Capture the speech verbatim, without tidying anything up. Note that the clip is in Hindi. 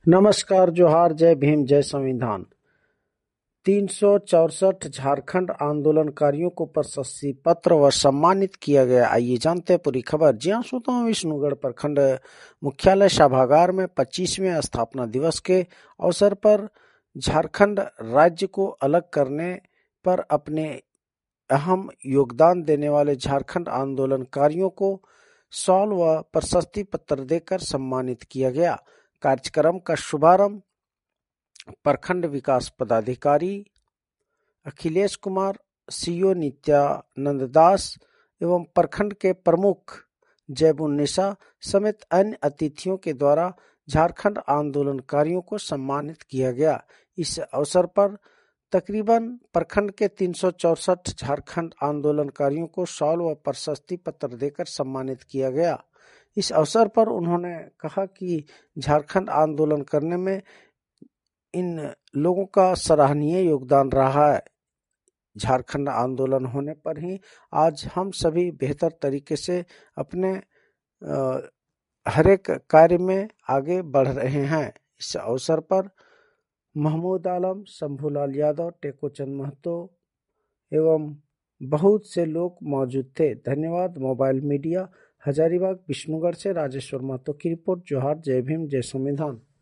नमस्कार, जोहार, जय भीम, जय संविधान। तीन सौ चौसठ झारखंड आंदोलनकारियों को प्रशस्ति पत्र व सम्मानित किया गया। आइए जानते हैं पूरी खबर। जी हाँ श्रोताओं, विष्णुगढ़ प्रखंड मुख्यालय सभागार में पच्चीसवें स्थापना दिवस के अवसर पर झारखंड राज्य को अलग करने पर अपने अहम योगदान देने वाले झारखंड आंदोलनकारियों को शॉल व प्रशस्ति पत्र देकर सम्मानित किया गया। कार्यक्रम का शुभारंभ प्रखंड विकास पदाधिकारी अखिलेश कुमार, सीओ नित्यानंद दास एवं प्रखंड के प्रमुख जयबुन्निसा समेत अन्य अतिथियों के द्वारा झारखंड आंदोलनकारियों को सम्मानित किया गया। इस अवसर पर तकरीबन प्रखंड के तीन सौ चौसठ झारखंड आंदोलनकारियों को शॉल व प्रशस्ति पत्र देकर सम्मानित किया गया। इस अवसर पर उन्होंने कहा कि झारखंड आंदोलन करने में इन लोगों का सराहनीय योगदान रहा है। झारखंड आंदोलन होने पर ही आज हम सभी बेहतर तरीके से अपने हर एक कार्य में आगे बढ़ रहे हैं। इस अवसर पर महमूद आलम, शंभूलाल यादव, टेकोचंद महतो एवं बहुत से लोग मौजूद थे। धन्यवाद। मोबाइल मीडिया, हजारीबाग, विष्णुगढ़ से राजेश्वर महतो की रिपोर्ट। जोहार, जय भीम, जय संविधान।